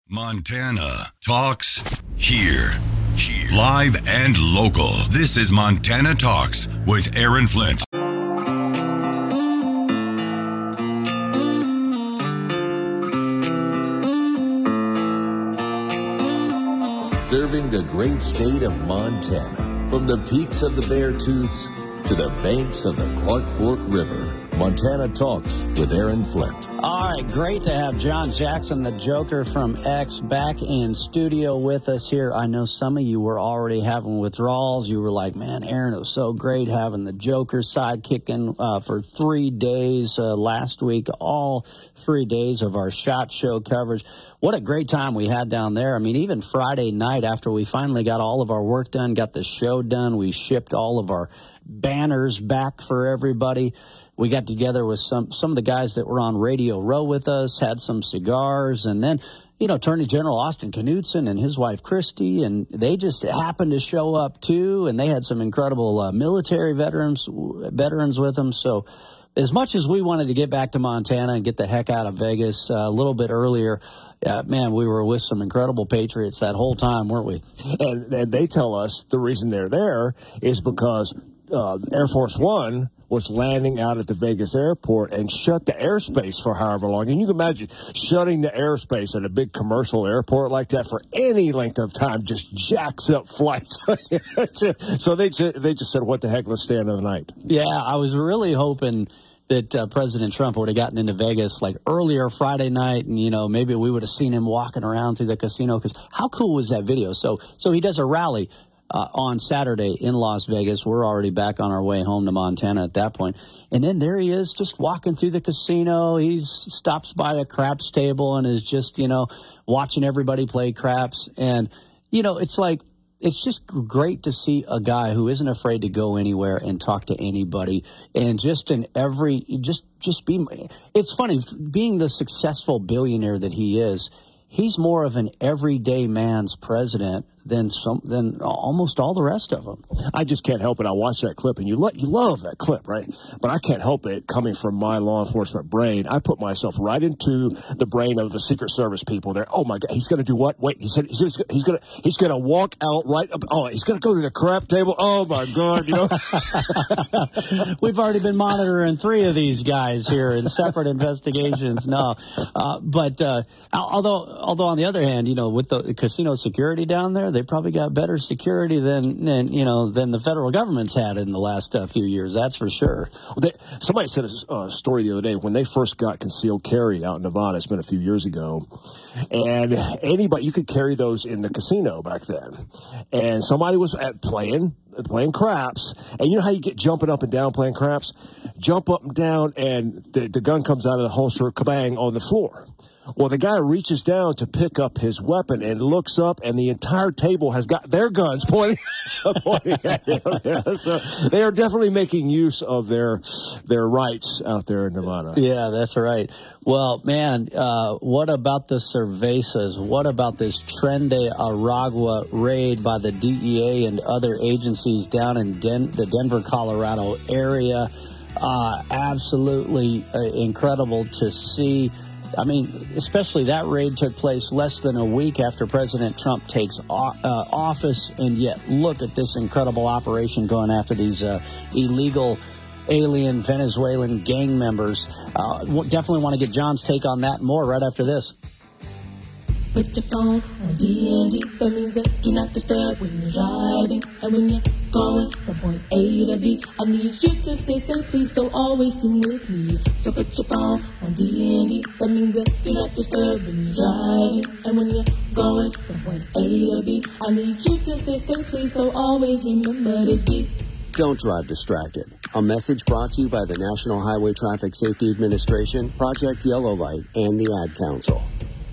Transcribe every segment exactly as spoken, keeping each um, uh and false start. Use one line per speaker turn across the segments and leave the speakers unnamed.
Montana Talks here. Here. Live and local. This is Montana Talks with Aaron Flint.
Serving the great state of Montana, from the peaks of the Beartooths to the banks of the Clark Fork River. Montana Talks with Aaron Flint.
All right, great to have John Jackson, the Joker from X, back in studio with us here. I know some of you were already having withdrawals. You were like, man, Aaron, it was so great having the Joker sidekicking uh, for three days uh, last week, all three days of our SHOT Show coverage. What a great time we had down there. I mean, even Friday night after we finally got all of our work done, got the show done, we shipped all of our banners back for everybody. We got together with some, some of the guys that were on Radio Row with us, had some cigars, and then, you know, Attorney General Austin Knudsen and his wife Christy, and they just happened to show up too, and they had some incredible uh, military veterans veterans with them. So as much as we wanted to get back to Montana and get the heck out of Vegas uh, a little bit earlier, uh, man, we were with some incredible Patriots that whole time, weren't we?
And, and they tell us the reason they're there is because uh, Air Force One was landing out at the Vegas airport and shut the airspace for however long. And you can imagine shutting the airspace at a big commercial airport like that for any length of time just jacks up flights. So they just, they just said, what the heck, let's stay another night.
Yeah, I was really hoping that uh, President Trump would have gotten into Vegas like earlier Friday night, and, you know, maybe we would have seen him walking around through the casino, because how cool was that video? So, so he does a rally Uh, on Saturday in Las Vegas. We're already back on our way home to Montana at that point. And then there he is just walking through the casino. He stops by a craps table and is just, you know, watching everybody play craps. And, you know, it's like, it's just great to see a guy who isn't afraid to go anywhere and talk to anybody. And just in every, just, just be, it's funny, being the successful billionaire that he is, he's more of an everyday man's president than some than almost all the rest of them.
I just can't help it. I watch that clip, and you lo- you love that clip, right? But I can't help it coming from my law enforcement brain. I put myself right into the brain of the Secret Service people there. Oh my God, he's going to do what? Wait, he said he's going he's going to he's going to walk out right up. Oh, he's going to go to the crap table. Oh my God, you know.
We've already been monitoring three of these guys here in separate investigations. No, uh, but uh, although although on the other hand, you know, with the casino security down there, they probably got better security than, than you know, than the federal government's had in the last uh, few years. That's for sure.
Well, they, somebody said a uh, story the other day when they first got concealed carry out in Nevada. It's been a few years ago, and anybody, you could carry those in the casino back then. And somebody was at playing playing craps, and you know how you get jumping up and down playing craps, jump up and down, and the, the gun comes out of the holster, kabang, on the floor. Well, the guy reaches down to pick up his weapon and looks up, and the entire table has got their guns pointing, pointing at him. Yeah, so they are definitely making use of their their rights out there in Nevada.
Yeah, that's right. Well, man, uh, what about the Cervezas? What about this Tren de Aragua raid by the D E A and other agencies down in Den- the Denver, Colorado area? Uh, absolutely uh, incredible to see. I mean, especially that raid took place less than a week after President Trump takes o- uh, office, and yet look at this incredible operation going after these uh, illegal alien Venezuelan gang members. Uh, definitely want to get John's take on that and more right after this.
Put your phone on D and D, that means that do not disturb when you're driving. And when you're going from point A to B, I need you to stay safe, please, so always sing with me. So put your phone on D and D, that means that do not disturb when you're driving. And when you're going from point A to B, I need you to stay safe, please, so always remember this beat.
Don't drive distracted. A message brought to you by the National Highway Traffic Safety Administration, Project Yellow Light, and the Ad Council.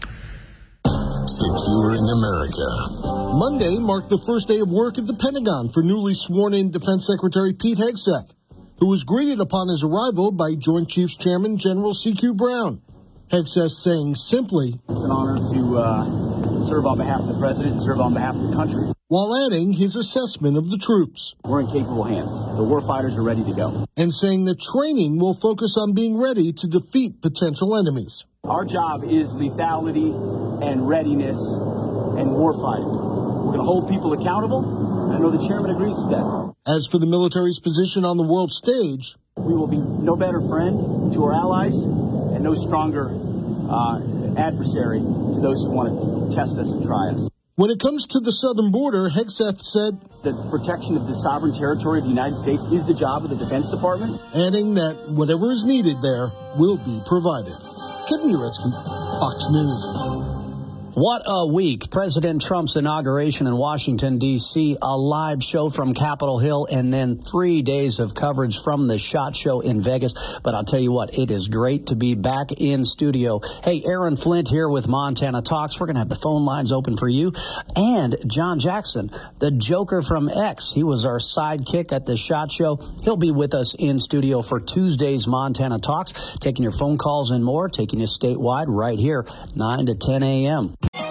Securing America.
Monday marked the first day of work at the Pentagon for newly sworn-in Defense Secretary Pete Hegseth, who was greeted upon his arrival by Joint Chiefs Chairman General C Q Brown. Hegseth saying simply,
"It's an honor to uh, serve on behalf of the President and serve on behalf of the country,"
while adding his assessment of the troops.
"We're in capable hands. The warfighters are ready to go."
And saying that training will focus on being ready to defeat potential enemies.
Our job is lethality and readiness and warfighting. We're going to hold people accountable. I know the chairman agrees with that.
As for the military's position on the world stage,
we will be no better friend to our allies and no stronger uh, adversary to those who want to test us and try us.
When it comes to the southern border, Hegseth said
the protection of the sovereign territory of the United States is the job of the Defense Department,
adding that whatever is needed there will be provided. Kevin Uretsky, Fox News.
What a week. President Trump's inauguration in Washington, D C, a live show from Capitol Hill, and then three days of coverage from the SHOT Show in Vegas. But I'll tell you what, it is great to be back in studio. Hey, Aaron Flint here with Montana Talks. We're going to have the phone lines open for you. And John Jackson, the Joker from X. He was our sidekick at the SHOT Show. He'll be with us in studio for Tuesday's Montana Talks, taking your phone calls and more, taking you statewide right here, nine to ten a.m.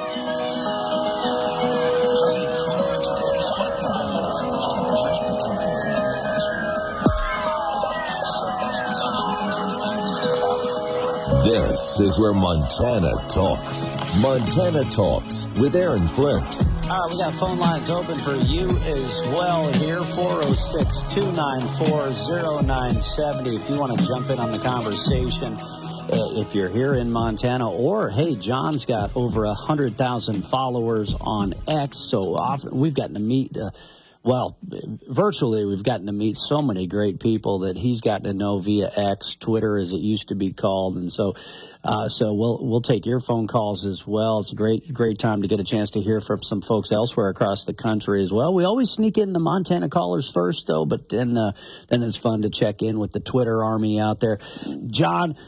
This is where Montana talks. Montana Talks with Aaron Flint.
All right, we got phone lines open for you as well here, four oh six, two nine four, oh nine seven oh. If you want to jump in on the conversation, uh, if you're here in Montana, or, hey, John's got over one hundred thousand followers on X, so often we've gotten to meet uh, Well, virtually, we've gotten to meet so many great people that he's gotten to know via X, Twitter, as it used to be called, and so, uh, so we'll we'll take your phone calls as well. It's a great great time to get a chance to hear from some folks elsewhere across the country as well. We always sneak in the Montana callers first, though, but then uh, then it's fun to check in with the Twitter army out there. John.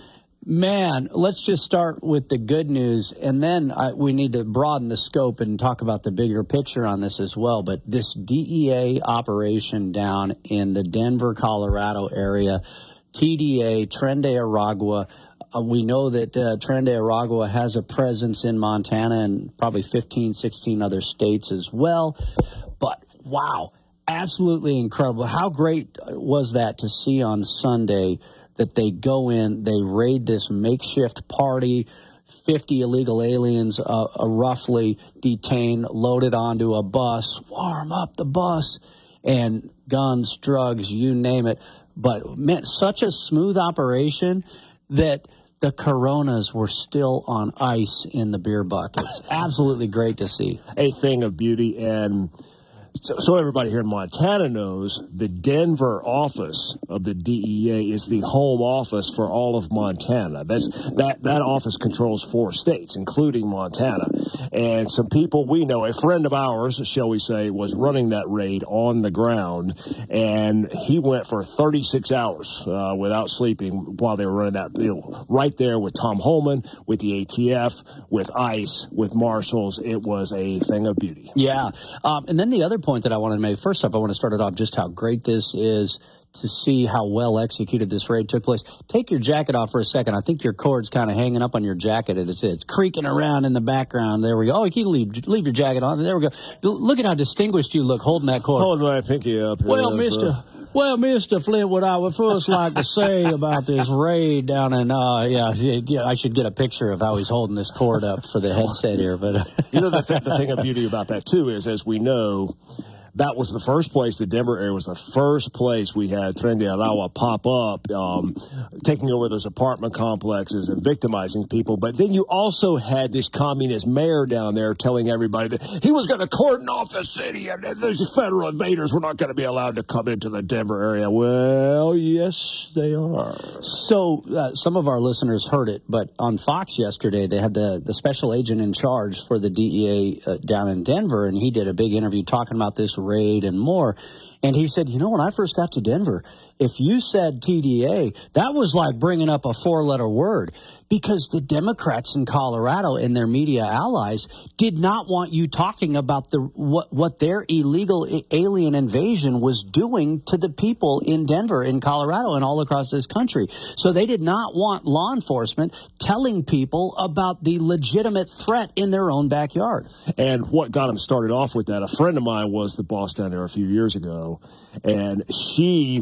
Man, let's just start with the good news, and then I, we need to broaden the scope and talk about the bigger picture on this as well. But this D E A operation down in the Denver, Colorado area, T D A, Tren de Aragua, uh, we know that uh, Tren de Aragua has a presence in Montana and probably fifteen, sixteen other states as well. But, wow, absolutely incredible. How great was that to see on Sunday that they go in, they raid this makeshift party, fifty illegal aliens uh, uh, roughly detained, loaded onto a bus, warm up the bus, and guns, drugs, you name it. But, man, such a smooth operation that the Coronas were still on ice in the beer buckets. Absolutely great to see.
A thing of beauty. And So, so everybody here in Montana knows the Denver office of the D E A is the home office for all of Montana. That's, that, that office controls four states, including Montana. And some people we know, a friend of ours, shall we say, was running that raid on the ground, and he went for thirty-six hours uh, without sleeping while they were running that, you know, right there with Tom Holman, with the A T F, with ICE, with Marshals. It was a thing of beauty.
Yeah. Um, and then the other point that I wanted to make, first off, I want to start it off just how great this is to see how well executed this raid took place. Take your jacket off for a second. I think your cord's kind of hanging up on your jacket. It's, it's creaking around in the background. There we go. Oh, you can leave, leave your jacket on. There we go. Look at how distinguished you look holding that cord.
Holding my pinky up.
Well,
yes,
Mister
Uh...
Well, Mister Flint, what I would first like to say about this raid down in, uh, yeah, yeah, I should get a picture of how he's holding this cord up for the headset here. But
you know, the, th- the thing of beauty about that, too, is, as we know, that was the first place, the Denver area was the first place we had Tren de Aragua pop up, um, taking over those apartment complexes and victimizing people. But then you also had this communist mayor down there telling everybody that he was going to cordon off the city and these federal invaders were not going to be allowed to come into the Denver area. Well, yes, they are.
So uh, some of our listeners heard it, but on Fox yesterday, they had the, the special agent in charge for the D E A uh, down in Denver, and he did a big interview talking about this raid and more. And he said, you know, when I first got to Denver, if you said T D A, that was like bringing up a four-letter word, because the Democrats in Colorado and their media allies did not want you talking about the what, what their illegal alien invasion was doing to the people in Denver, in Colorado, and all across this country. So they did not want law enforcement telling people about the legitimate threat in their own backyard.
And what got them started off with that, a friend of mine was the boss down there a few years ago, and she was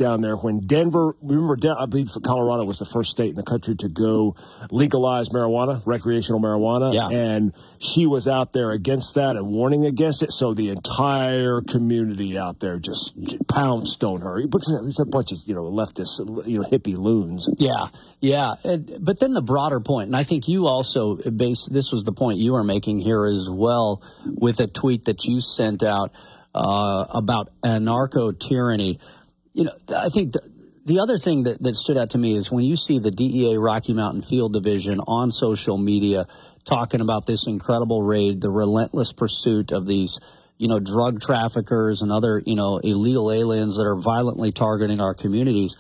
down there when Denver, remember, I believe Colorado was the first state in the country to go legalize marijuana, recreational marijuana.
Yeah.
And she was out there against that and warning against it. So the entire community out there just pounced on her. Because there's a bunch of, you know, leftist, you know, hippie loons.
Yeah, yeah. And, but then the broader point, and I think you also base, this was the point you were making here as well with a tweet that you sent out uh, about anarcho-tyranny. You know, I think the, the other thing that, that stood out to me is when you see the D E A Rocky Mountain Field Division on social media talking about this incredible raid, the relentless pursuit of these, you know, drug traffickers and other, you know, illegal aliens that are violently targeting our communities.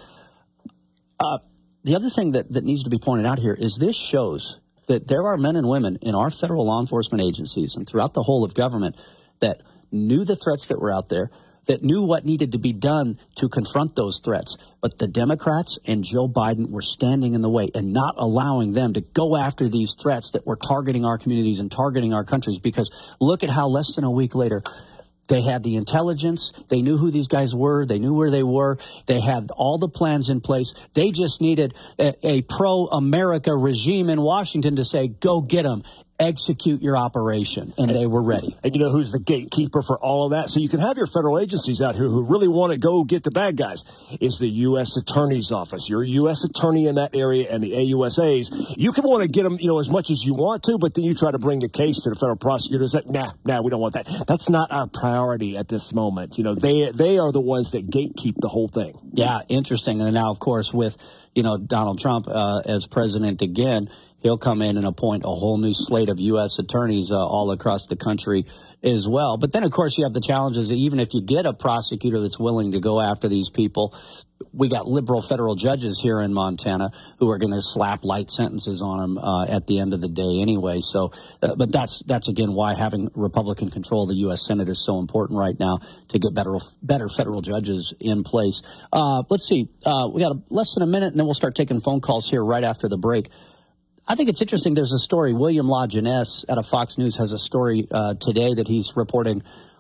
Uh, the other thing that, that needs to be pointed out here is this shows that there are men and women in our federal law enforcement agencies and throughout the whole of government that knew the threats that were out there, that knew what needed to be done to confront those threats. But the Democrats and Joe Biden were standing in the way and not allowing them to go after these threats that were targeting our communities and targeting our countries. Because look at how less than a week later, they had the intelligence. They knew who these guys were. They knew where they were. They had all the plans in place. They just needed a, a pro-America regime in Washington to say, go get them. Execute your operation, and they were ready.
And you know who's the gatekeeper for all of that? So you can have your federal agencies out here who really want to go get the bad guys. Is the U S Attorney's Office. You're a U S attorney in that area, and the A U S As. You can want to get them, you know, as much as you want to, but then you try to bring the case to the federal prosecutors. That nah, nah, we don't want that. That's not our priority at this moment. You know, they they are the ones that gatekeep the whole thing.
Yeah, interesting. And now, of course, with you know Donald Trump uh, as president again, he'll come in and appoint a whole new slate of U S attorneys uh, all across the country as well. But then, of course, you have the challenges that even if you get a prosecutor that's willing to go after these people, we got liberal federal judges here in Montana who are going to slap light sentences on them uh, at the end of the day anyway. So, uh, but that's that's again why having Republican control of the U S Senate is so important right now to get better better federal judges in place. Uh, let's see, uh, we got a, less than a minute, and then we'll start taking phone calls here right after the break. I think it's interesting. There's a story. William LaJeunesse out of Fox News has a story uh, today that he's reporting.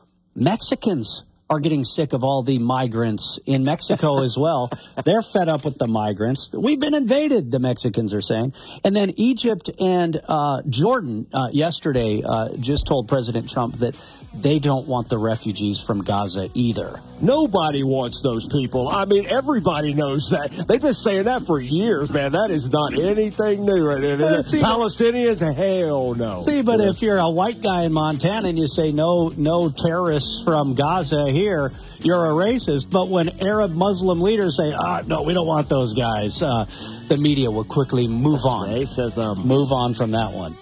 Mexicans are getting sick of all the migrants in Mexico as well. They're fed up with the migrants. We've been invaded, the Mexicans are saying. And then Egypt and uh, Jordan uh, yesterday uh, just told President Trump that they don't want the refugees from Gaza either.
Nobody wants those people. I mean, everybody knows that. They've been saying that for years, man. That is not anything new. See, Palestinians, hell no.
See, but yeah. If you're a white guy in Montana and you say no, no terrorists from Gaza here, you're a racist. But when Arab Muslim leaders say, ah, no, we don't want those guys, uh, the media will quickly move on.
Racism.
Move on from that one.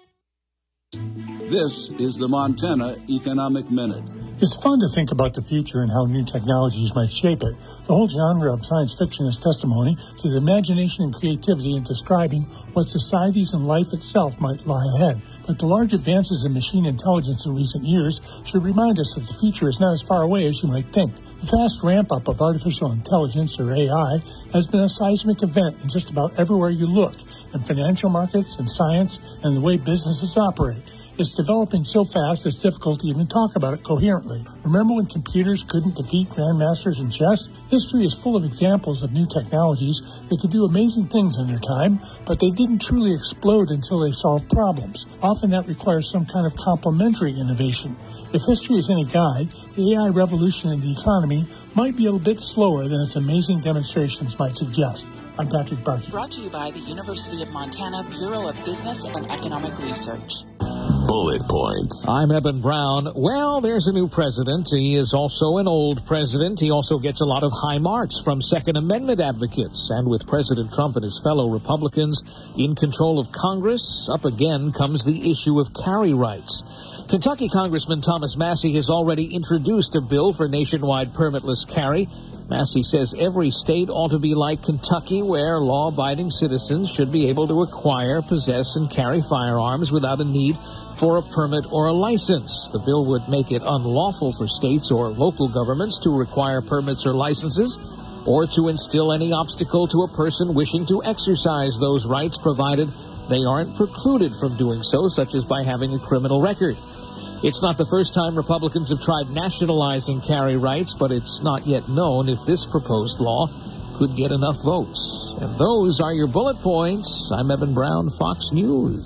This is the Montana Economic Minute.
It's fun to think about the future and how new technologies might shape it. The whole genre of science fiction is testimony to the imagination and creativity in describing what societies and life itself might lie ahead. But the large advances in machine intelligence in recent years should remind us that the future is not as far away as you might think. The fast ramp-up of artificial intelligence, or A I, has been a seismic event in just about everywhere you look, in financial markets, in science, and the way businesses operate. It's developing so fast it's difficult to even talk about it coherently. Remember when computers couldn't defeat grandmasters in chess? History is full of examples of new technologies that could do amazing things in their time, but they didn't truly explode until they solved problems. Often that requires some kind of complementary innovation. If history is any guide, the A I revolution in the economy might be a little bit slower than its amazing demonstrations might suggest. I'm Patrick Barkey.
Brought to you by the University of Montana Bureau of Business and Economic Research.
Bullet points.
I'm Eben Brown. Well, there's a new president. He is also an old president. He also gets a lot of high marks from Second Amendment advocates. And with President Trump and his fellow Republicans in control of Congress, up again comes the issue of carry rights. Kentucky Congressman Thomas Massie has already introduced a bill for nationwide permitless carry. Massie says every state ought to be like Kentucky, where law-abiding citizens should be able to acquire, possess, and carry firearms without a need for a permit or a license. The bill would make it unlawful for states or local governments to require permits or licenses, or to instill any obstacle to a person wishing to exercise those rights, provided they aren't precluded from doing so, such as by having a criminal record. It's not the first time Republicans have tried nationalizing carry rights, but it's not yet known if this proposed law could get enough votes. And those are your bullet points. I'm Evan Brown, Fox News.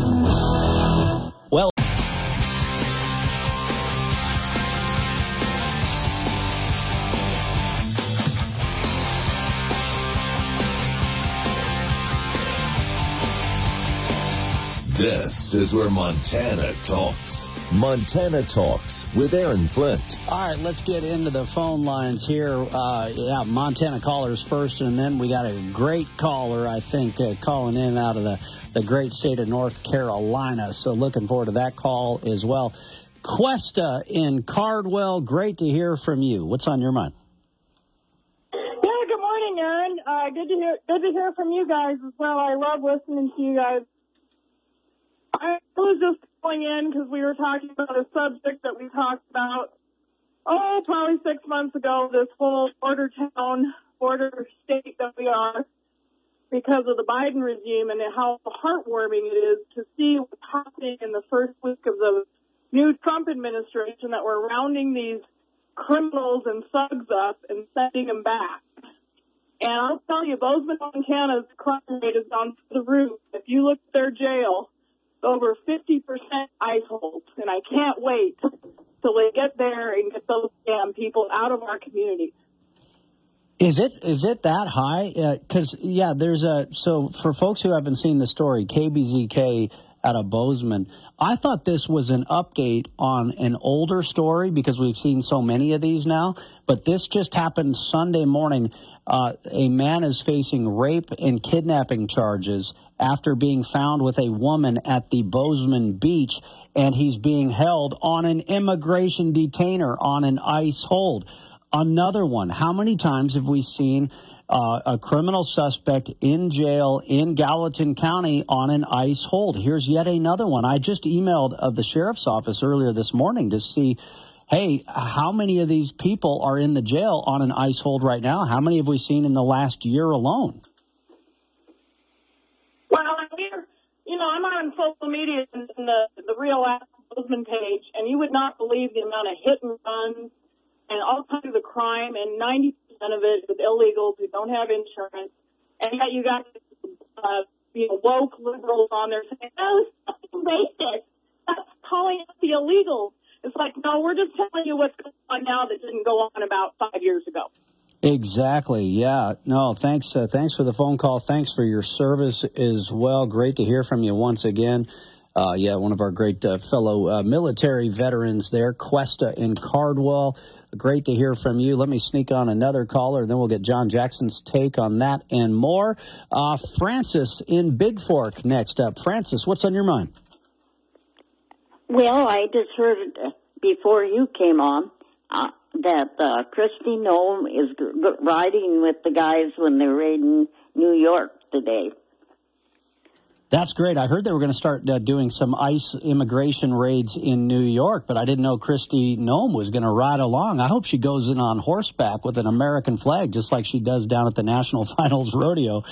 Well,
this is where Montana talks. Montana Talks with Aaron Flint.
All right, let's get into the phone lines here. Uh, yeah, Montana callers first, and then we got a great caller, I think, uh, calling in out of the, the great state of North Carolina. So looking forward to that call as well. Cuesta in Cardwell, great to hear from you. What's on your mind?
Yeah, good morning, Aaron. Uh, good to hear. Good to hear from you guys as well. I love listening to you guys. I was just calling in because we were talking about a subject that we talked about, oh, probably six months ago, this whole border town, border state that we are because of the Biden regime, and how heartwarming it is to see what's happening in the first week of the new Trump administration, that we're rounding these criminals and thugs up and sending them back. And I'll tell you, Bozeman, Montana's crime rate is on the roof. If you look at their jail, over fifty percent ICE holds, and I can't wait till they get there and get those damn people out of our community.
Is it is it that high? Because, uh, yeah, there's a – so for folks who haven't seen the story, K B Z K out of Bozeman, I thought this was an update on an older story because we've seen so many of these now, but this just happened Sunday morning. Uh, a man is facing rape and kidnapping charges after being found with a woman at the Bozeman beach, and he's being held on an immigration detainer on an ICE hold. Another one. How many times have we seen uh, a criminal suspect in jail in Gallatin County on an ICE hold? Here's yet another one. I just emailed uh, the sheriff's office earlier this morning to see, hey, how many of these people are in the jail on an ICE hold right now? How many have we seen in the last year alone?
Well, we're, you know, I'm on social media and the, the Real Bozeman page, and you would not believe the amount of hit and runs and all kinds of crime, and ninety percent of it is illegals who don't have insurance. And yet you got, uh, you know, woke liberals on there saying, oh, it's racist. That's calling out the illegals. It's like, no, we're just telling you what's going on now that didn't go on about five years ago.
Exactly. Yeah. No, thanks. Uh, thanks for the phone call. Thanks for your service as well. Great to hear from you once again. Uh, yeah, one of our great uh, fellow uh, military veterans there, Cuesta in Cardwell. Great to hear from you. Let me sneak on another caller, then we'll get John Jackson's take on that and more. Uh, Francis in Big Fork next up. Francis, what's on your mind?
Well, I just heard before you came on uh, that uh, Kristi Noem is g- g- riding with the guys when they're raiding New York today.
That's great. I heard they were going to start uh, doing some ICE immigration raids in New York, but I didn't know Kristi Noem was going to ride along. I hope she goes in on horseback with an American flag, just like she does down at the National Finals Rodeo.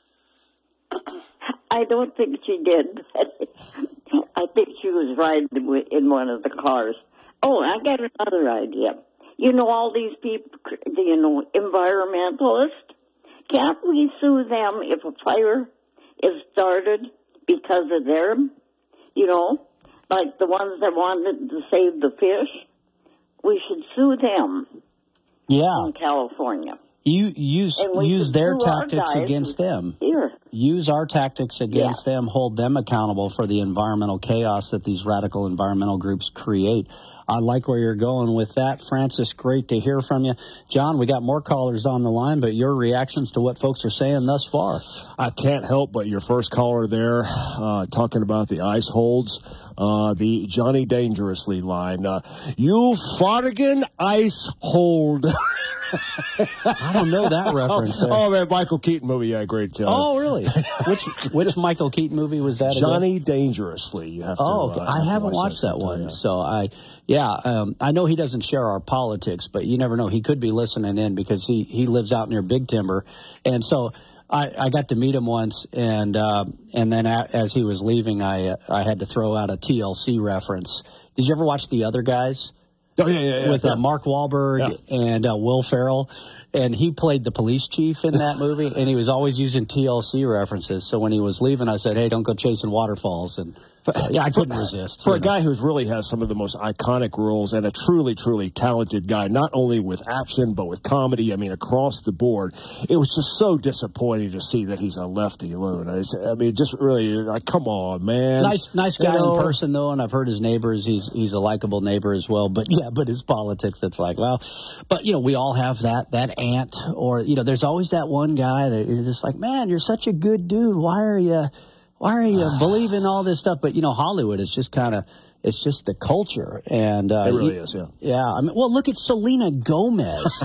I don't think she did. I think she was riding in one of the cars. Oh, I got another idea. You know, all these people, you know, environmentalists, can't we sue them if a fire is started because of them? You know, like the ones that wanted to save the fish? We should sue them.
Yeah.
In California.
You use use their tactics against them.
Here.
Use our tactics against yeah. them, hold them accountable for the environmental chaos that these radical environmental groups create. I like where you're going with that. Francis, great to hear from you. John, we got more callers on the line, but your reactions to what folks are saying thus far.
I can't help but your first caller there uh, talking about the ICE holds, uh, the Johnny Dangerously line. Uh, you fartigan ICE hold.
I don't know that reference. There.
Oh, man, Michael Keaton movie. Yeah, great. Uh,
oh, really? Which which Michael Keaton movie was that?
Johnny
again?
Dangerously. You have to.
Oh, okay. uh, I haven't watched that one, yeah. so I. Yeah, um, I know he doesn't share our politics, but you never know. He could be listening in because he, he lives out near Big Timber. And so I, I got to meet him once, and uh, and then a, as he was leaving, I uh, I had to throw out a T L C reference. Did you ever watch The Other Guys?
Oh, yeah, yeah, yeah.
With
yeah.
Uh, Mark Wahlberg yeah. and uh, Will Ferrell. And he played the police chief in that movie, and he was always using T L C references. So when he was leaving, I said, hey, don't go chasing waterfalls. And yeah, I couldn't resist.
For a
know.
guy who's really has some of the most iconic roles and a truly, truly talented guy, not only with action, but with comedy, I mean, across the board, it was just so disappointing to see that he's a lefty loon. I, I mean, just really, like, come on, man.
Nice nice guy
you know?
in person, though, and I've heard his neighbors. He's he's a likable neighbor as well. But, yeah, but his politics, it's like, well, but, you know, we all have that, that aunt, or, you know, there's always that one guy that you're just like, man, you're such a good dude. Why are you... Why are you believing all this stuff? But, you know, Hollywood is just kind of, it's just the culture. And uh,
it really
you,
is, yeah.
Yeah. I mean, well, look at Selena Gomez.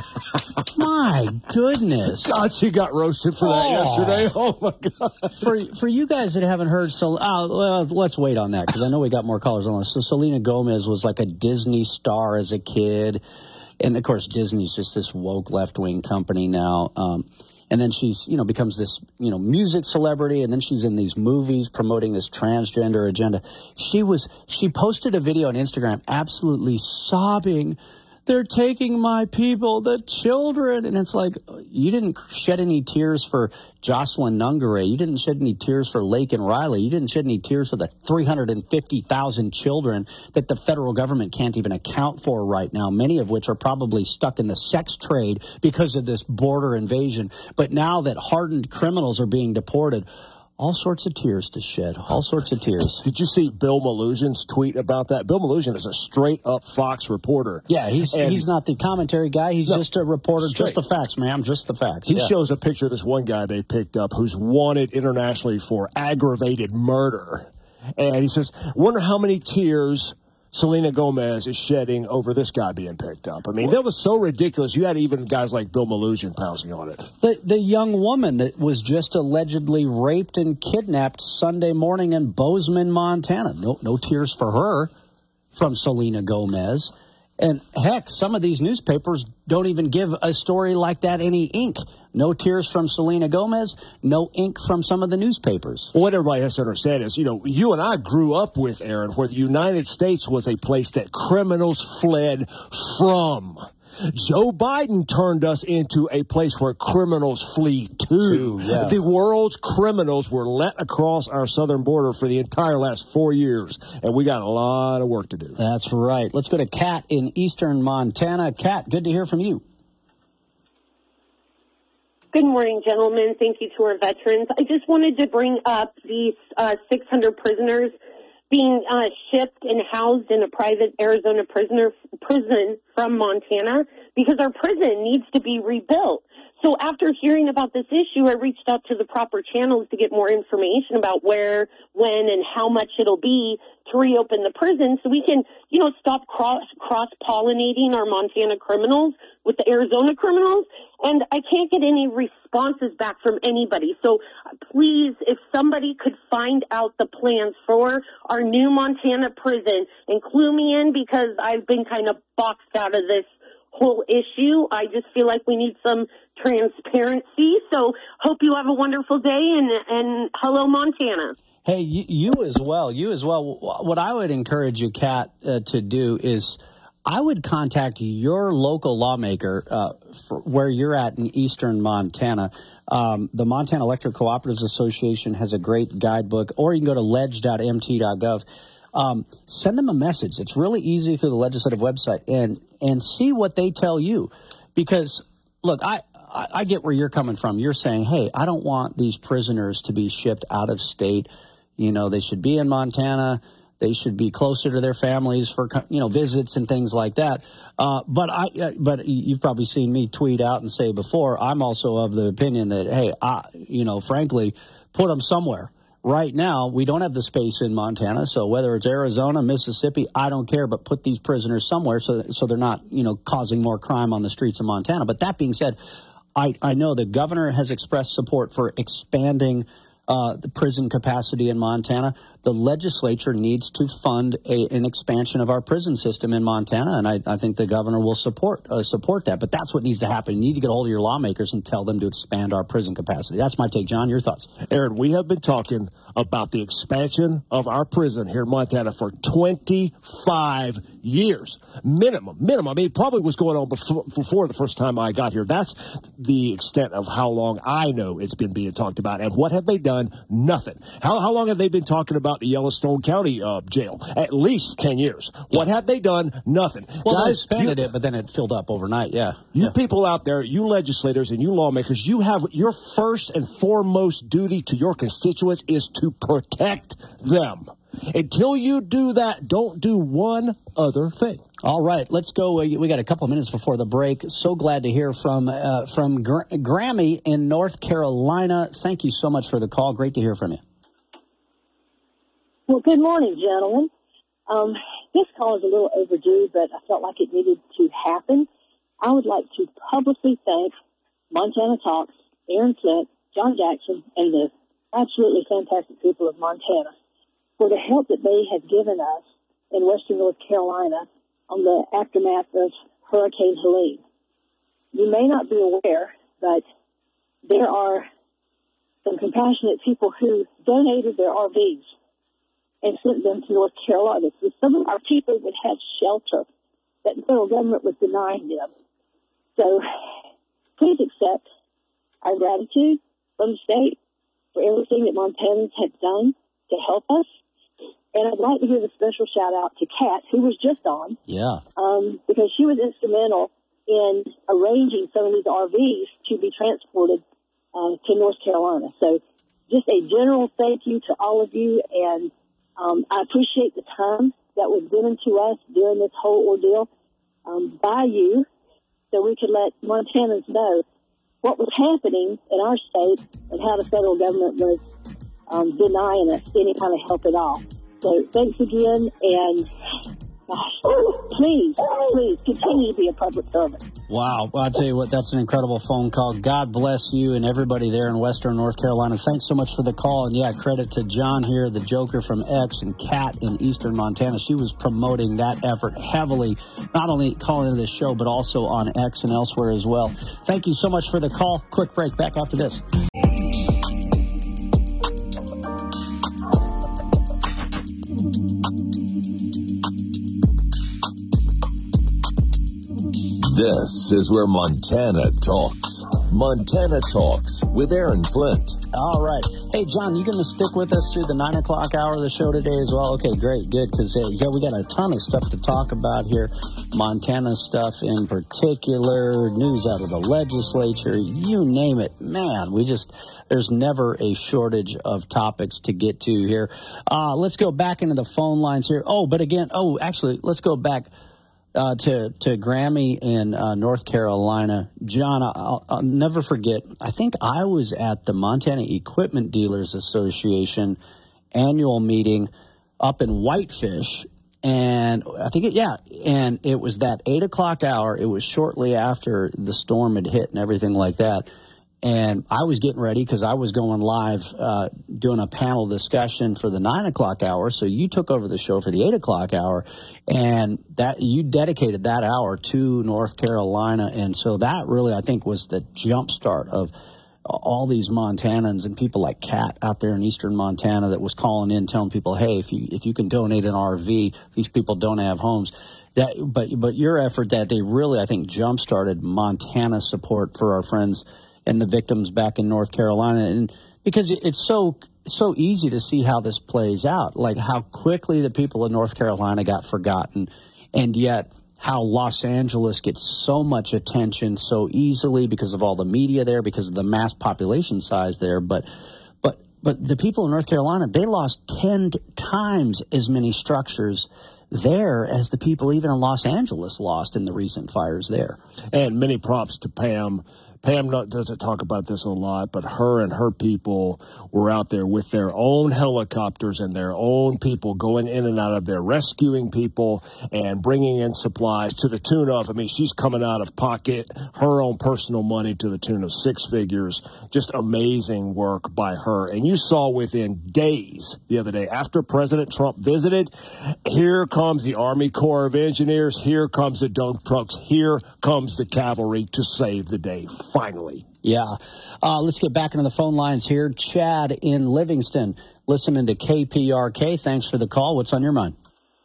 My goodness.
God, she got roasted for that oh. yesterday. Oh, my God.
For for you guys that haven't heard, so uh, well, let's wait on that because I know we got more callers on this. So Selena Gomez was like a Disney star as a kid. And, of course, Disney's just this woke left-wing company now. Um And then she's, you know, becomes this, you know, music celebrity. And then she's in these movies promoting this transgender agenda. She was, she posted a video on Instagram absolutely sobbing. They're taking my people, the children. And it's like, you didn't shed any tears for Jocelyn Nungare. You didn't shed any tears for Lake and Riley. You didn't shed any tears for the three hundred fifty thousand children that the federal government can't even account for right now, many of which are probably stuck in the sex trade because of this border invasion. But now that hardened criminals are being deported, all sorts of tears to shed. All sorts of tears.
Did you see Bill Melugion's tweet about that? Bill Melugin is a straight-up Fox reporter.
Yeah, he's and he's not the commentary guy. He's no, just a reporter.
Straight.
Just the facts, ma'am. Just the facts.
He
yeah.
shows a picture of this one guy they picked up who's wanted internationally for aggravated murder. And he says, wonder how many tears Selena Gomez is shedding over this guy being picked up. I mean, that was so ridiculous. You had even guys like Bill Melugin pouncing on it.
The the young woman that was just allegedly raped and kidnapped Sunday morning in Bozeman, Montana. No, no tears for her from Selena Gomez. And heck, some of these newspapers don't even give a story like that any ink. No tears from Selena Gomez, no ink from some of the newspapers.
Well, what everybody has to understand is, you know, you and I grew up with, Aaron, where the United States was a place that criminals fled from. Joe Biden turned us into a place where criminals flee to.
Two, yeah.
The world's criminals were let across our southern border for the entire last four years, and we got a lot of work to do.
That's right. Let's go to Kat in eastern Montana. Kat, good to hear from you.
Good morning, gentlemen. Thank you to our veterans. I just wanted to bring up these uh, six hundred prisoners being uh, shipped and housed in a private Arizona prisoner prison from Montana because our prison needs to be rebuilt. So after hearing about this issue, I reached out to the proper channels to get more information about where, when, and how much it'll be to reopen the prison so we can, you know, stop cross, cross-pollinating our Montana criminals with the Arizona criminals. And I can't get any responses back from anybody. So please, if somebody could find out the plans for our new Montana prison and clue me in, because I've been kind of boxed out of this whole issue. I just feel like we need some transparency. So hope you have a wonderful day, and, and hello, Montana.
Hey, you, you as well. You as well. What I would encourage you, Kat, uh, to do is I would contact your local lawmaker uh, for where you're at in eastern Montana. Um, the Montana Electric Cooperatives Association has a great guidebook, or you can go to ledge dot m t dot gov. Um, send them a message. It's really easy through the legislative website, and and see what they tell you. Because, look, I, I, I get where you're coming from. You're saying, hey, I don't want these prisoners to be shipped out of state. You know, they should be in Montana. They should be closer to their families for, you know, visits and things like that. Uh, but I, uh, but you've probably seen me tweet out and say before, I'm also of the opinion that, hey, I, you know, frankly, put them somewhere. Right now, we don't have the space in Montana, so whether it's Arizona, Mississippi, I don't care, but put these prisoners somewhere so so they're not, you know, causing more crime on the streets of Montana. But that being said, I, I know the governor has expressed support for expanding uh, the prison capacity in Montana. the legislature needs to fund a, an expansion of our prison system in Montana, and I, I think the governor will support uh, support that. But that's what needs to happen. You need to get a hold of your lawmakers and tell them to expand our prison capacity. That's my take. John, your thoughts?
Aaron, we have been talking about the expansion of our prison here in Montana for twenty-five years. Minimum, minimum. I mean, it probably was going on before, before the first time I got here. That's the extent of how long I know it's been being talked about. And what have they done? Nothing. How, how long have they been talking about the Yellowstone County uh, jail? At least ten years. What have they done? Nothing.
Well,
Guys,
they expanded
you,
it, but then it filled up overnight, yeah.
You
yeah.
people out there, you legislators and you lawmakers, you have your first and foremost duty to your constituents is to protect them. Until you do that, don't do one other thing.
All right, let's go. We got a couple of minutes before the break. So glad to hear from uh, from Gr- Grammy in North Carolina. Thank you so much for the call. Great to hear from you.
Well, good morning, gentlemen. Um, this call is a little overdue, but I felt like it needed to happen. I would like to publicly thank Montana Talks, Aaron Flint, John Jackson, and the absolutely fantastic people of Montana for the help that they have given us in western North Carolina on the aftermath of Hurricane Helene. You may not be aware, but there are some compassionate people who donated their R Vs and sent them to North Carolina. So some of our people would have shelter that the federal government was denying them. So please accept our gratitude from the state for everything that Montanans have done to help us. And I'd like to give a special shout out to Kat, who was just on.
Yeah.
Um, because she was instrumental in arranging some of these R Vs to be transported uh, to North Carolina. So just a general thank you to all of you. And um, I appreciate the time that was given to us during this whole ordeal um, by you so we could let Montanans know what was happening in our state and how the federal government was um, denying us any kind of help at all. So thanks again, and gosh, please, please continue to be a public servant.
Wow. Well, I'll tell you what, that's an incredible phone call. God bless you and everybody there in western North Carolina. Thanks so much for the call. And, yeah, credit to John here, the Joker from X, and Kat in eastern Montana. She was promoting that effort heavily, not only calling into this show, but also on X and elsewhere as well. Thank you so much for the call. Quick break. Back after this.
This is where Montana talks. Montana Talks with Aaron Flint.
All right. Hey, John, you going to stick with us through the nine o'clock hour of the show today as well? Okay, great, good, because, uh, yeah, we got a ton of stuff to talk about here. Montana stuff in particular, news out of the legislature, you name it. Man, we just, there's never a shortage of topics to get to here. Uh, let's go back into the phone lines here. Oh, but again, oh, actually, let's go back. Uh, to, to Grammy in uh, North Carolina. John, I'll, I'll never forget, I think I was at the Montana Equipment Dealers Association annual meeting up in Whitefish, and I think, it, yeah, and it was that eight o'clock hour. It was shortly after the storm had hit and everything like that. And I was getting ready because I was going live uh, doing a panel discussion for the nine o'clock hour. So you took over the show for the eight o'clock hour, and that you dedicated that hour to North Carolina. And so that really, I think, was the jump start of all these Montanans and people like Kat out there in eastern Montana that was calling in, telling people, hey, if you if you can donate an R V, these people don't have homes. That, but but your effort that day really, I think, jump started Montana support for our friends and the victims back in North Carolina. And because it's so so easy to see how this plays out, like how quickly the people of North Carolina got forgotten, and yet how Los Angeles gets so much attention so easily because of all the media there, because of the mass population size there. But but but the people of North Carolina, they lost ten times as many structures there as the people even in Los Angeles lost in the recent fires there.
And many props to Pam. Pam doesn't talk about this a lot, but her and her people were out there with their own helicopters and their own people going in and out of there, rescuing people and bringing in supplies to the tune of, I mean, she's coming out of pocket, her own personal money to the tune of six figures. Just amazing work by her. And you saw within days the other day, after President Trump visited, here comes the Army Corps of Engineers, here comes the dump trucks, here comes the cavalry to save the day. Finally.
Yeah. Uh, let's get back into the phone lines here. Chad in Livingston, listening to K P R K. Thanks for the call. What's on your mind?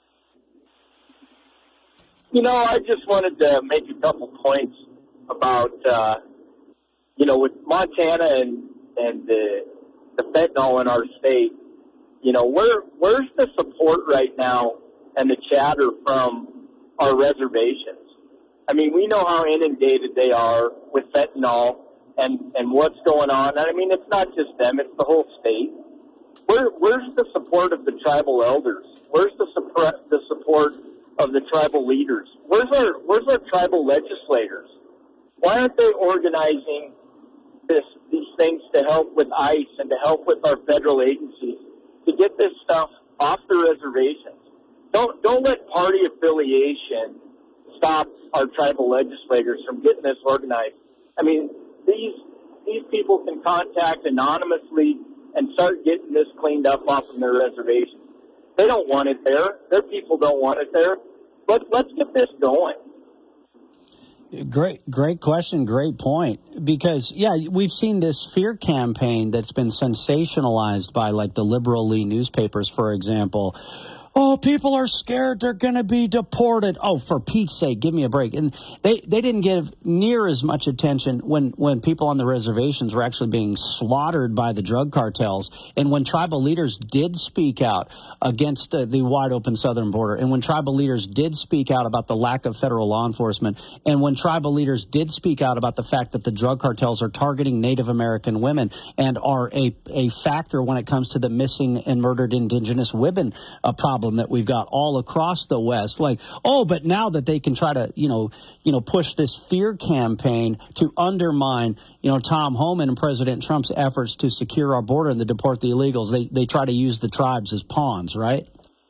You know, I just wanted to make a couple points about, uh, you know, with Montana and, and the, the fentanyl in our state, you know, where where's the support right now and the chatter from our reservations? I mean, we know how inundated they are with fentanyl and, and what's going on. And I mean, it's not just them, it's the whole state. Where, where's the support of the tribal elders? Where's the support, the support of the tribal leaders? Where's our, where's our tribal legislators? Why aren't they organizing this, these things to help with ICE and to help with our federal agencies to get this stuff off the reservations? Don't, don't let party affiliation stop our tribal legislators from getting this organized. I mean, these these people can contact anonymously and start getting this cleaned up off of their reservations. They don't want it there. Their people don't want it there. But let's get this going.
Great, great question. Great point. Because, yeah, we've seen this fear campaign that's been sensationalized by, like, the liberal lean newspapers, for example. Oh, people are scared they're going to be deported. Oh, for Pete's sake, give me a break. And they, they didn't give near as much attention when, when people on the reservations were actually being slaughtered by the drug cartels. And when tribal leaders did speak out against uh, the wide open southern border, and when tribal leaders did speak out about the lack of federal law enforcement, and when tribal leaders did speak out about the fact that the drug cartels are targeting Native American women and are a, a factor when it comes to the missing and murdered indigenous women uh, problem that we've got all across the West. Like, oh, but now that they can try to, you know, you know, push this fear campaign to undermine, you know, Tom Homan and President Trump's efforts to secure our border and to deport the illegals, they they try to use the tribes as pawns, right?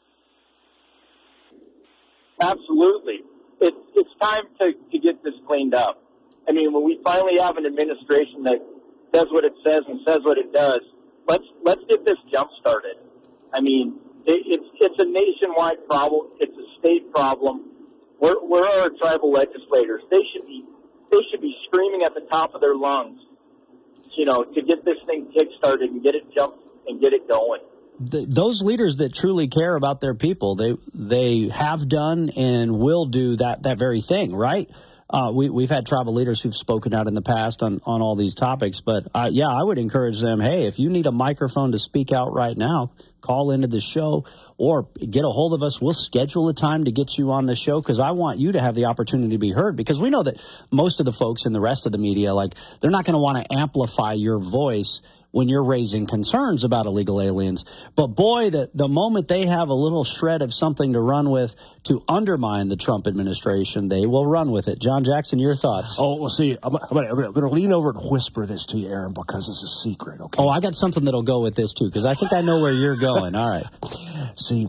Absolutely. It, it's time to, to get this cleaned up. I mean, when we finally have an administration that does what it says and says what it does, let's let's get this jump started. I mean, It, it's it's a nationwide problem. It's a state problem. Where, where are our tribal legislators? They should be they should be screaming at the top of their lungs, you know, to get this thing kick-started and get it jumped and get it going.
The, those leaders that truly care about their people, they they have done and will do that that very thing, right? Uh, we, we've had tribal leaders who've spoken out in the past on, on all these topics. But, uh, yeah, I would encourage them, hey, if you need a microphone to speak out right now, call into the show or get a hold of us. We'll schedule a time to get you on the show because I want you to have the opportunity to be heard, because we know that most of the folks in the rest of the media, like, they're not going to want to amplify your voice when you're raising concerns about illegal aliens. But, boy, the, the moment they have a little shred of something to run with to undermine the Trump administration, they will run with it. John Jackson, your thoughts?
Oh, well, see, I'm, I'm going to lean over and whisper this to you, Aaron, because it's a secret, okay?
Oh, I got something that'll go with this, too, because I think I know where you're going. All right.
See,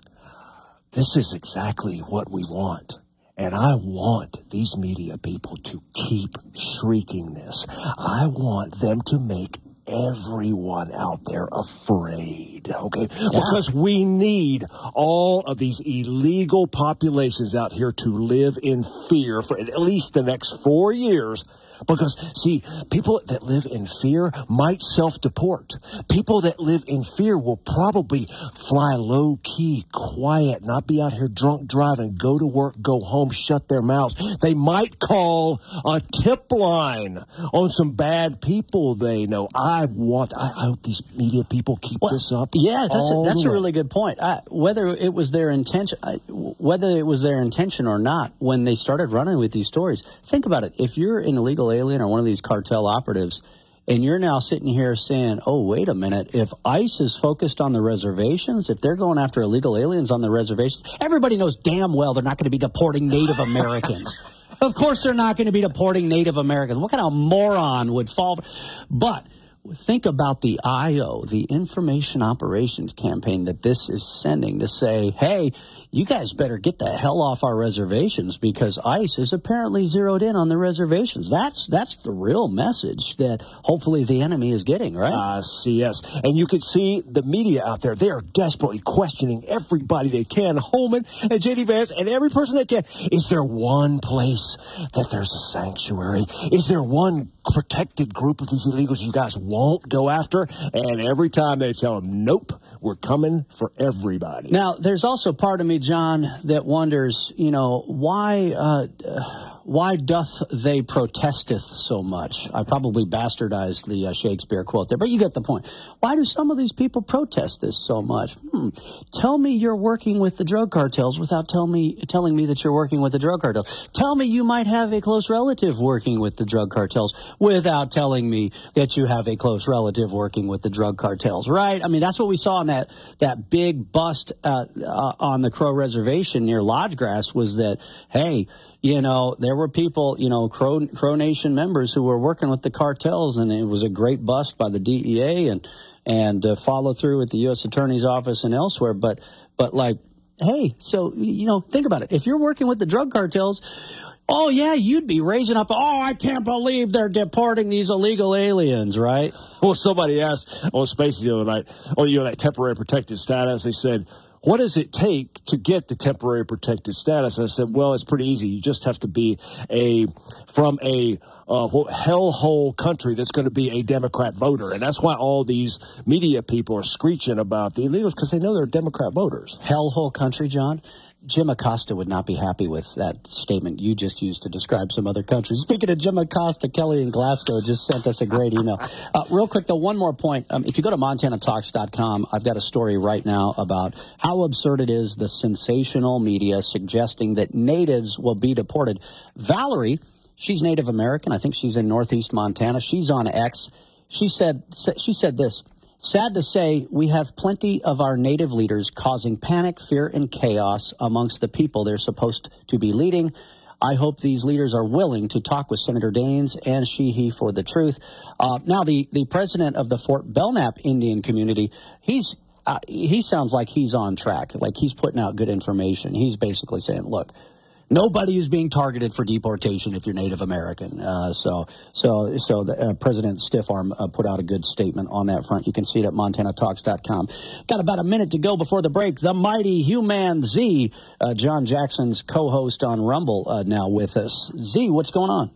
this is exactly what we want. And I want these media people to keep shrieking this. I want them to make everyone out there afraid, okay? Yeah. Because we need all of these illegal populations out here to live in fear for at least the next four years. Because, see, people that live in fear might self-deport. People that live in fear will probably fly low-key, quiet, not be out here drunk driving, go to work, go home, shut their mouths. They might call a tip line on some bad people they know. I want, I, I hope these media people keep well, this up.
Yeah, that's a, that's a really good point. I, whether it was their intention, I, whether it was their intention or not, when they started running with these stories, think about it. If you're an illegal alien or one of these cartel operatives, And you're now sitting here saying, oh, wait a minute, if ICE is focused on the reservations, if they're going after illegal aliens on the reservations, everybody knows damn well they're not going to be deporting Native Americans. Of course they're not going to be deporting Native Americans. What kind of moron would fall? But think about the I O, the Information Operations Campaign that this is sending to say, hey, you guys better get the hell off our reservations because ICE is apparently zeroed in on the reservations. That's that's the real message that hopefully the enemy is getting, right?
Uh, C S. And you can see the media out there. They are desperately questioning everybody they can. Holman and J D Vance and every person they can. Is there one place that there's a sanctuary? Is there one protected group of these illegals you guys won't go after? And every time they tell them, nope, we're coming for everybody.
Now, there's also part of me, John, that wonders, you know, why uh, why doth they protesteth so much? I probably bastardized the uh, Shakespeare quote there, but you get the point. Why do some of these people protest this so much? Hmm. Tell me you're working with the drug cartels without tell me, telling me that you're working with the drug cartels. Tell me you might have a close relative working with the drug cartels without telling me that you have a close relative working with the drug cartels, right? I mean, that's what we saw in that, that big bust uh, uh, on the Crow Reservation near Lodgegrass was that, hey, you know, there were people, you know, Crow, Crow Nation members who were working with the cartels, and it was a great bust by the D E A and and uh, follow through with the U S Attorney's Office and elsewhere. But, but like, hey, so, you know, think about it. If you're working with the drug cartels, oh, yeah, you'd be raising up, oh, I can't believe they're deporting these illegal aliens, right?
Well, somebody asked on Spaces the other night, oh, you know, that temporary protected status, they said, what does it take to get the temporary protected status? And I said, well, it's pretty easy. You just have to be a from a uh, hellhole country that's going to be a Democrat voter. And that's why all these media people are screeching about the illegals, because they know they're Democrat voters.
Hellhole country, John? Jim Acosta would not be happy with that statement you just used to describe some other countries. Speaking of Jim Acosta, Kelly in Glasgow just sent us a great email. Uh, real quick, though, one more point. Um, if you go to Montana Talks dot com, I've got a story right now about how absurd it is, the sensational media suggesting that natives will be deported. Valerie, she's Native American. I think she's in northeast Montana. She's on X. She said, she said this. Sad to say, we have plenty of our native leaders causing panic, fear, and chaos amongst the people they're supposed to be leading. I hope these leaders are willing to talk with Senator Daines and Sheehy for the truth. Uh, now, the, the president of the Fort Belknap Indian community, he's uh, he sounds like he's on track, like he's putting out good information. He's basically saying, look, nobody is being targeted for deportation if you're Native American. Uh, so, so, so the, uh, President Stiffarm uh, put out a good statement on that front. You can see it at Montana Talks dot com. Got about a minute to go before the break. The mighty Human Z, uh, John Jackson's co-host on Rumble, uh, now with us. Z, what's going on?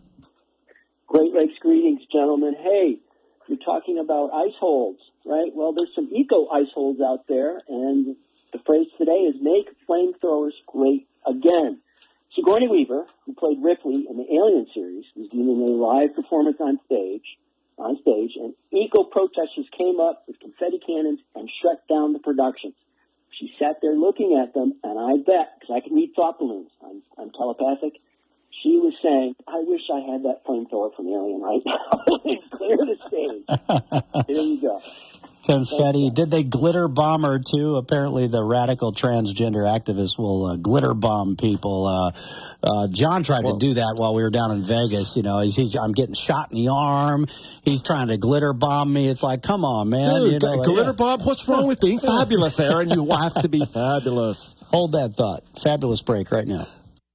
Great Lakes greetings, gentlemen. Hey, you're talking about ice holds, right? Well, there's some eco ice holds out there, and the phrase today is make flamethrowers great again. Sigourney Weaver, who played Ripley in the Alien series, was doing a live performance on stage, on stage, and eco-protesters came up with confetti cannons and shut down the production. She sat there looking at them, and I bet, because I can read thought balloons, I'm, I'm telepathic, she was saying, I wish I had that flamethrower from Alien right now. Clear the stage. Here you go.
Confetti. Did they glitter bomb her, too? Apparently the radical transgender activists will uh, glitter bomb people. Uh, uh, John tried well, to do that while we were down in Vegas. You know, he's, he's I'm getting shot in the arm. He's trying to glitter bomb me. It's like, come on, man.
Dude,
you know,
glitter
yeah.
bomb? What's wrong with being fabulous, Aaron? You have to be fabulous.
Hold that thought. Fabulous break right now.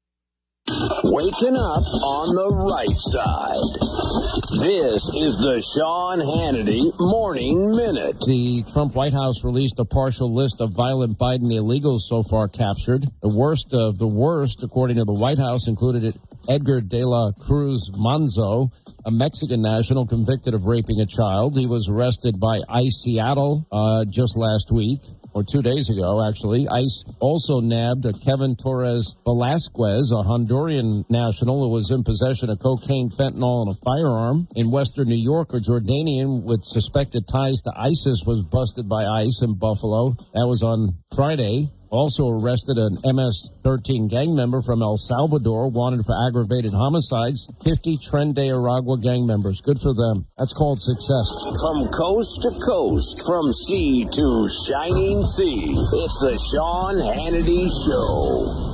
Waking up on the right side. This is the Sean Hannity Morning Minute.
The Trump White House released a partial list of violent Biden illegals so far captured. The worst of the worst, according to the White House, included Edgar de la Cruz Manzo, a Mexican national convicted of raping a child. He was arrested by ICE Seattle uh, just last week. Or two days ago, actually. ICE also nabbed a Kevin Torres Velasquez, a Honduran national who was in possession of cocaine, fentanyl, and a firearm. In western New York, a Jordanian with suspected ties to ISIS was busted by ICE in Buffalo. That was on Friday.
Also arrested an M S thirteen gang member from El Salvador, wanted for aggravated homicides. fifty Tren de Aragua gang members. Good for them. That's called success.
From coast to coast, from sea to shining sea, it's the Sean Hannity Show.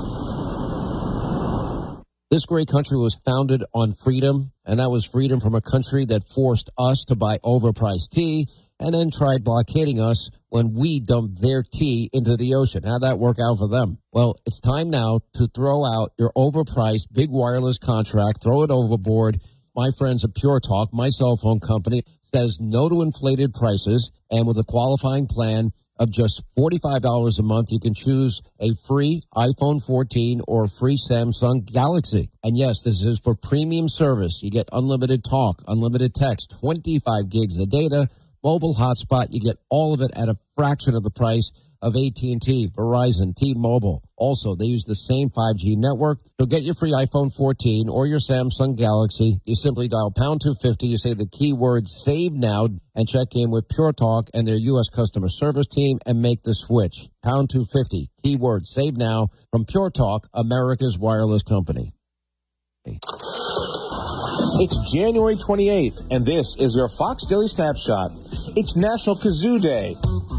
This great country was founded on freedom, and that was freedom from a country that forced us to buy overpriced tea and then tried blockading us when we dumped their tea into the ocean. How'd that work out for them? Well, it's time now to throw out your overpriced big wireless contract, throw it overboard. My friends at Pure Talk, my cell phone company, says no to inflated prices, and with a qualifying plan of just forty-five dollars a month, you can choose a free iPhone fourteen or a free Samsung Galaxy. And yes, this is for premium service. You get unlimited talk, unlimited text, twenty-five gigs of data, mobile hotspot. You get all of it at a fraction of the price of A T and T, Verizon, T-Mobile. Also, they use the same five G network. So get your free iPhone fourteen or your Samsung Galaxy. You simply dial pound two fifty. You say the keyword save now and check in with Pure Talk and their U S customer service team and make the switch. Pound two fifty, keyword save now from Pure Talk, America's wireless company.
It's January twenty-eighth, and this is your Fox Daily Snapshot. It's National Kazoo Day,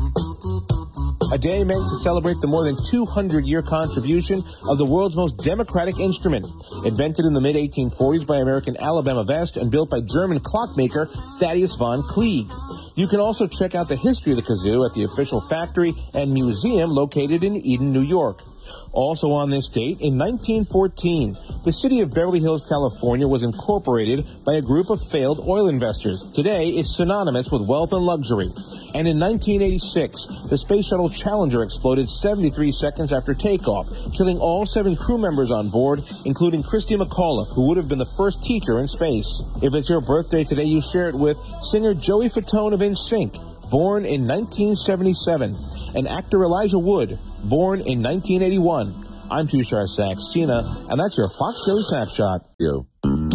a day meant to celebrate the more than two hundred year contribution of the world's most democratic instrument. Invented in the mid eighteen forties by American Alabama Vest and built by German clockmaker Thaddeus von Klieg. You can also check out the history of the kazoo at the official factory and museum located in Eden, New York. Also on this date, in nineteen fourteen, the city of Beverly Hills, California was incorporated by a group of failed oil investors. Today, it's synonymous with wealth and luxury. And in nineteen eighty-six, the Space Shuttle Challenger exploded seventy-three seconds after takeoff, killing all seven crew members on board, including Christy McAuliffe, who would have been the first teacher in space. If it's your birthday today, you share it with singer Joey Fatone of N Sync, born in nineteen seventy-seven, and actor Elijah Wood, born in nineteen eighty-one. I'm Tushar Saxena, and that's your Fox Daily Snapshot.
Yo.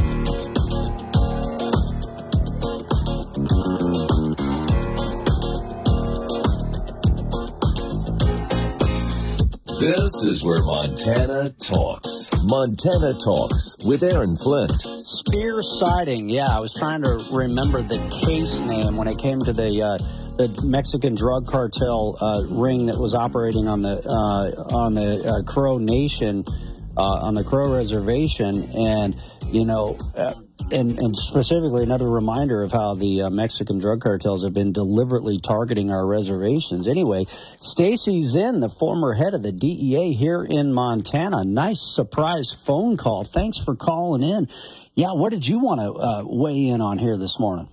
This is where Montana talks. Montana Talks with Aaron Flint.
Spear sighting. Yeah, I was trying to remember the case name when it came to the uh, the Mexican drug cartel uh, ring that was operating on the uh, on the uh, Crow Nation, uh, on the Crow Reservation, and you know. Uh, And, and specifically, another reminder of how the uh, Mexican drug cartels have been deliberately targeting our reservations. Anyway, Stacy Zinn, the former head of the D E A here in Montana, nice surprise phone call. Thanks for calling in. Yeah, what did you want to uh, weigh in on here this morning?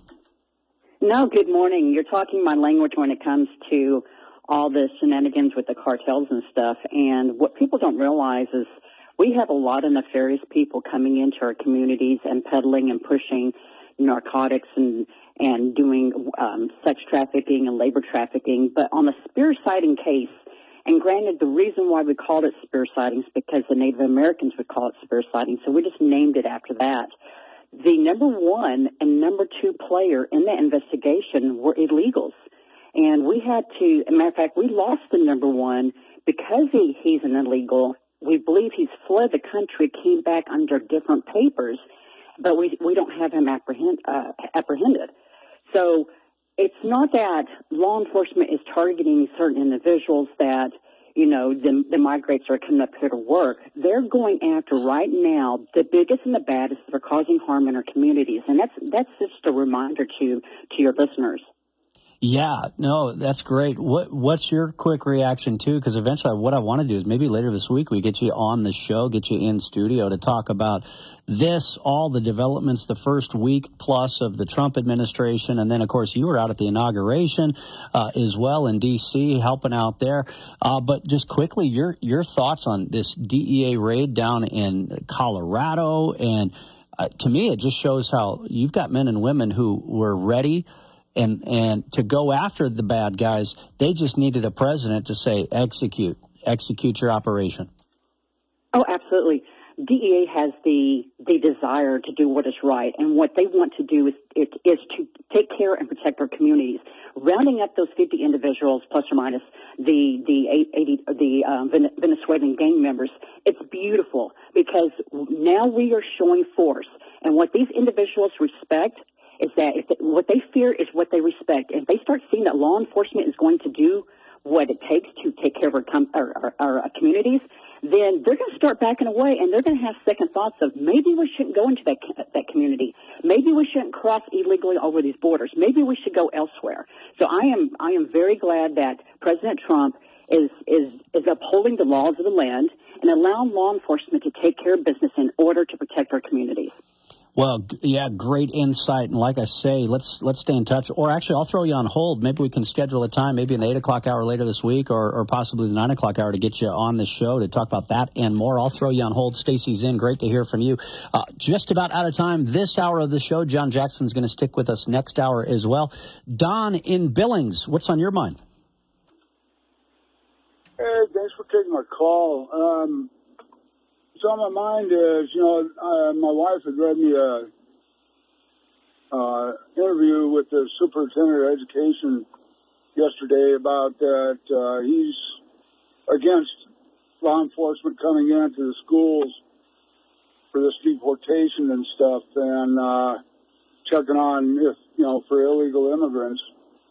No, good morning. You're talking my language when it comes to all the shenanigans with the cartels and stuff. And what people don't realize is we have a lot of nefarious people coming into our communities and peddling and pushing narcotics and and doing um, sex trafficking and labor trafficking. But on the spear sighting case, and granted, the reason why we called it spear sightings is because the Native Americans would call it spear sighting, so we just named it after that. The number one and number two player in the investigation were illegals. And we had to, as a matter of fact, we lost the number one because he, he's an illegal. We believe he's fled the country, came back under different papers, but we we don't have him apprehend, uh, apprehended. So it's not that law enforcement is targeting certain individuals that, you know, the, the migrants are coming up here to work. They're going after right now the biggest and the baddest that are causing harm in our communities. And that's that's just a reminder to to your listeners.
Yeah, no, that's great. What What's your quick reaction, too? Because eventually what I want to do is maybe later this week we get you on the show, get you in studio to talk about this, all the developments the first week plus of the Trump administration. And then, of course, you were out at the inauguration uh, as well in D C helping out there. Uh, but just quickly, your your thoughts on this D E A raid down in Colorado. And uh, to me, it just shows how you've got men and women who were ready And and to go after the bad guys. They just needed a president to say, execute, execute your operation.
Oh, absolutely. D E A has the the desire to do what is right, and what they want to do is it is to take care and protect our communities. Rounding up those fifty individuals, plus or minus the the eighty the um, Venezuelan gang members, it's beautiful because now we are showing force, and what these individuals respect is that if they, what they fear is what they respect. And if they start seeing that law enforcement is going to do what it takes to take care of our, com- our, our, our communities, then they're going to start backing away, and they're going to have second thoughts of maybe we shouldn't go into that that community. Maybe we shouldn't cross illegally over these borders. Maybe we should go elsewhere. So I am I am very glad that President Trump is is is upholding the laws of the land and allowing law enforcement to take care of business in order to protect our communities.
Well, yeah, great insight. And like I say, let's let's stay in touch. Or actually, I'll throw you on hold. Maybe we can schedule a time, maybe in the eight o'clock hour later this week, or, or possibly the nine o'clock hour to get you on the show to talk about that and more. I'll throw you on hold. Stacy's in. Great to hear from you. Uh, just about out of time this hour of the show. John Jackson's going to stick with us next hour as well. Don in Billings, what's on your mind?
Hey, thanks for taking my call. Um, What's on my mind is, you know, uh, my wife had read me a uh, interview with the superintendent of education yesterday about that uh, he's against law enforcement coming into the schools for this deportation and stuff, and uh, checking on if, you know, for illegal immigrants.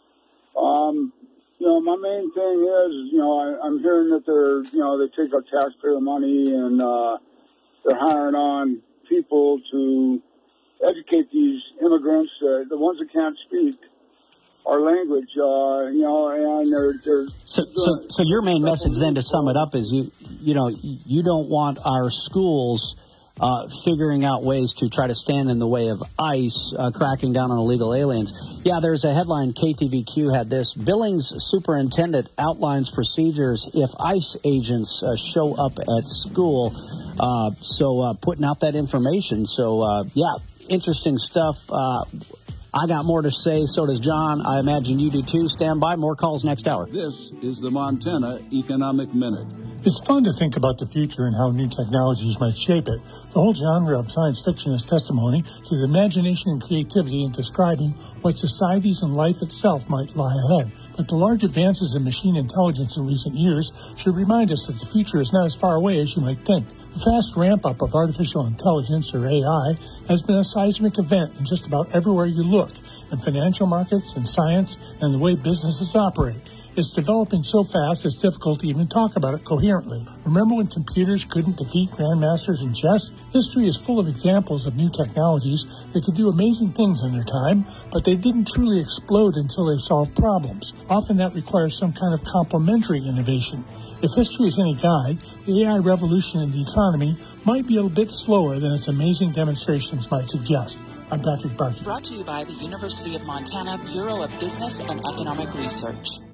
Um, you know, my main thing is, you know, I, I'm hearing that they're, you know, they take our taxpayer money and uh, they're hiring on people to educate these immigrants, uh, the ones that can't speak our language, uh, you know, and they're... they're
so, so, so your main message then, to sum it up, is you, you know, you don't want our schools Uh, figuring out ways to try to stand in the way of ICE uh, cracking down on illegal aliens. Yeah, there's a headline, K T V Q had this. Billings superintendent outlines procedures if ICE agents uh, show up at school. Uh, so uh, putting out that information. So, uh, yeah, interesting stuff. Uh, I got more to say. So does John. I imagine you do too. Stand by. More calls next hour.
This is the Montana Economic Minute.
It's fun to think about the future and how new technologies might shape it. The whole genre of science fiction is testimony to the imagination and creativity in describing what societies and life itself might lie ahead. But the large advances in machine intelligence in recent years should remind us that the future is not as far away as you might think. The fast ramp-up of artificial intelligence, or A I, has been a seismic event in just about everywhere you look, in financial markets, in science, and the way businesses operate. It's developing so fast it's difficult to even talk about it coherently. Remember when computers couldn't defeat grandmasters in chess? History is full of examples of new technologies that could do amazing things in their time, but they didn't truly explode until they solved problems. Often that requires some kind of complementary innovation. If history is any guide, the A I revolution in the economy might be a little bit slower than its amazing demonstrations might suggest. I'm Patrick Barkey.
Brought to you by the University of Montana Bureau of Business and Economic Research.